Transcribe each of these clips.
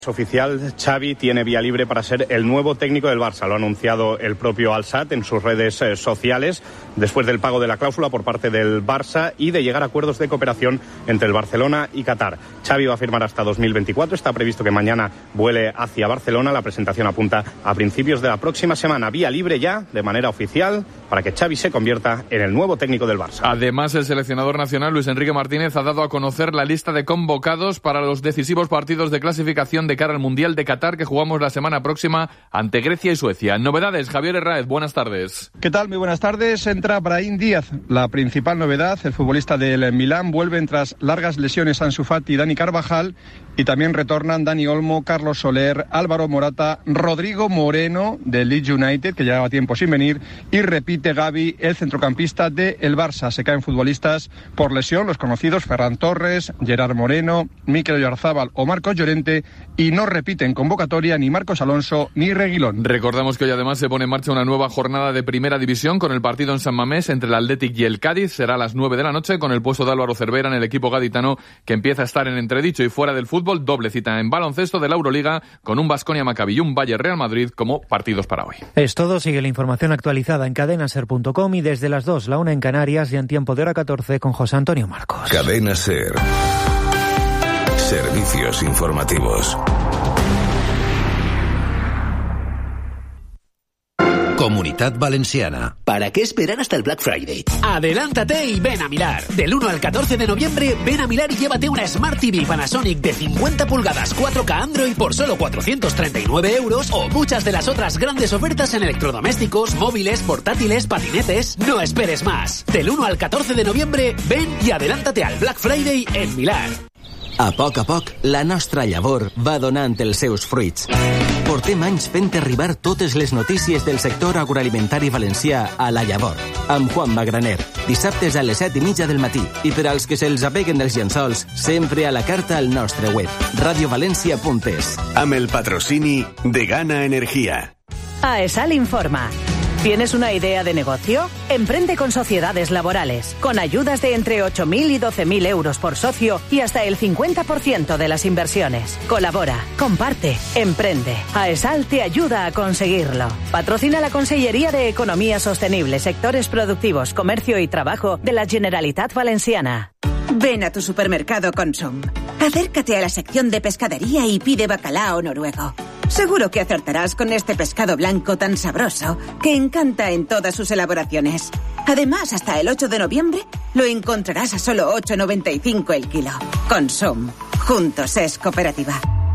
Oficial, Xavi tiene vía libre para ser el nuevo técnico del Barça. Lo ha anunciado el propio Al-Sadd en sus redes sociales, después del pago de la cláusula por parte del Barça y de llegar a acuerdos de cooperación entre el Barcelona y Qatar. Xavi va a firmar hasta 2024. Está previsto que mañana vuele hacia Barcelona. La presentación apunta a principios de la próxima semana. Vía libre ya, de manera oficial, para que Xavi se convierta en el nuevo técnico del Barça. Además, el seleccionador nacional, Luis Enrique Martínez, ha dado a conocer la lista de convocados para los decisivos partidos de clasificación de cara al Mundial de Qatar que jugamos la semana próxima ante Grecia y Suecia. Novedades, Javier Herráez, buenas tardes. ¿Qué tal? Muy buenas tardes. Entra Brahim Díaz, la principal novedad. El futbolista del Milán vuelve tras largas lesiones Ansu Fati y Dani Carvajal, y también retornan Dani Olmo, Carlos Soler, Álvaro Morata, Rodrigo Moreno del Leeds United, que llevaba tiempo sin venir, y repite Gavi, el centrocampista del Barça. Se caen futbolistas por lesión, los conocidos Ferran Torres, Gerard Moreno, Mikel Oyarzabal o Marcos Llorente, y no repiten convocatoria ni Marcos Alonso ni Reguilón. Recordamos que hoy además se pone en marcha una nueva jornada de Primera División con el partido en San Mamés entre el Athletic y el Cádiz. Será a las 9 de la noche con el puesto de Álvaro Cervera en el equipo gaditano, que empieza a estar en entredicho. Y fuera del fútbol, doble cita en baloncesto de la Euroliga con un Baskonia Maccabi y un Bayern Real Madrid como partidos para hoy. Es todo. Sigue la información actualizada en cadenaser.com y desde las 2, la 1 en Canarias, y en tiempo de hora 14 con José Antonio Marcos. Cadena Ser. Servicios informativos. Comunitat Valenciana. ¿Para qué esperar hasta el Black Friday? Adelántate y ven a Milar. Del 1 al 14 de noviembre, ven a Milar y llévate una Smart TV Panasonic de 50 pulgadas 4K Android por solo 439 euros o muchas de las otras grandes ofertas en electrodomésticos, móviles, portátiles, patinetes. No esperes más. Del 1 al 14 de noviembre, ven y adelántate al Black Friday en Milar. A poc, la nostra llavor va donant els seus fruits. Portem anys fent arribar totes les notícies del sector agroalimentari valencià a La Llavor, amb Juan Magraner, dissabtes a les 7:30 del matí. I per als que se'ls apeguen dels llençols, sempre a la carta al nostre web, radiovalencia.es. Amb el patrocini de Gana Energía. AESAL informa. ¿Tienes una idea de negocio? Emprende con sociedades laborales, con ayudas de entre 8.000 y 12.000 euros por socio y hasta el 50% de las inversiones. Colabora, comparte, emprende. AESAL te ayuda a conseguirlo. Patrocina la Consellería de Economía Sostenible, Sectores Productivos, Comercio y Trabajo de la Generalitat Valenciana. Ven a tu supermercado Consum. Acércate a la sección de pescadería y pide bacalao noruego. Seguro que acertarás con este pescado blanco tan sabroso que encanta en todas sus elaboraciones. Además, hasta el 8 de noviembre lo encontrarás a solo 8,95 el kilo. Consum. Juntos es cooperativa.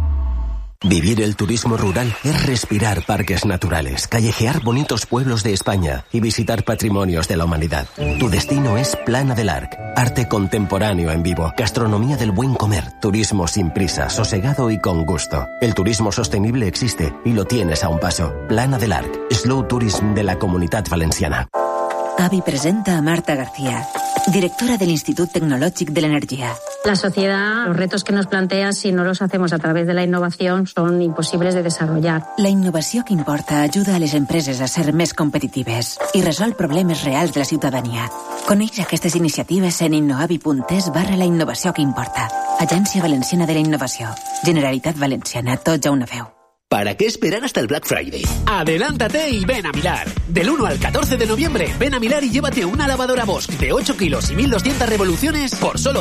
Vivir el turismo rural es respirar parques naturales, callejear bonitos pueblos de España y visitar patrimonios de la humanidad. Tu destino es Plana del Arc. Arte contemporáneo en vivo, gastronomía del buen comer, turismo sin prisa, sosegado y con gusto. El turismo sostenible existe y lo tienes a un paso. Plana del Arc, Slow Tourism de la Comunitat Valenciana. AVI presenta a Marta García, directora del Institut Tecnològic de l'Energia. La sociedad, los retos que nos plantea, si no los hacemos a través de la innovación, son imposibles de desarrollar. La innovació que importa ajuda a les empreses a ser més competitives i resol problemes reals de la ciutadania. Coneix aquestes iniciatives en innoavi.es/la innovació que importa. Agència Valenciana de la Innovació. Generalitat Valenciana, tots a una veu. ¿Para qué esperar hasta el Black Friday? Adelántate y ven a Milar. Del 1 al 14 de noviembre, ven a Milar y llévate una lavadora Bosch de 8 kilos y 1.200 revoluciones por solo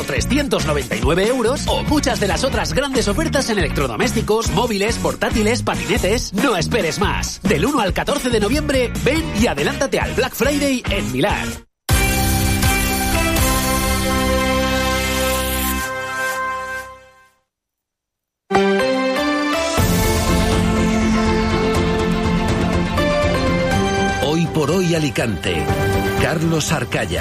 399 euros o muchas de las otras grandes ofertas en electrodomésticos, móviles, portátiles, patinetes. No esperes más. Del 1 al 14 de noviembre, ven y adelántate al Black Friday en Milar. Hoy por hoy Alicante. Carlos Arcaya.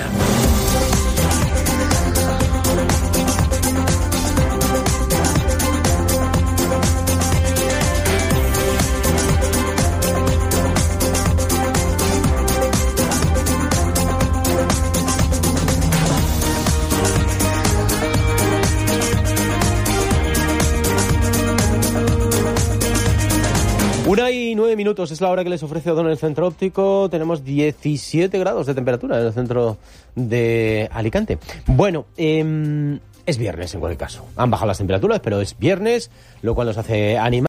Una y 9 minutos es la hora que les ofrece Odón el Centro Óptico. Tenemos 17 grados de temperatura en el centro de Alicante. Bueno, Es viernes en cualquier caso. Han bajado las temperaturas, pero es viernes, lo cual nos hace animar.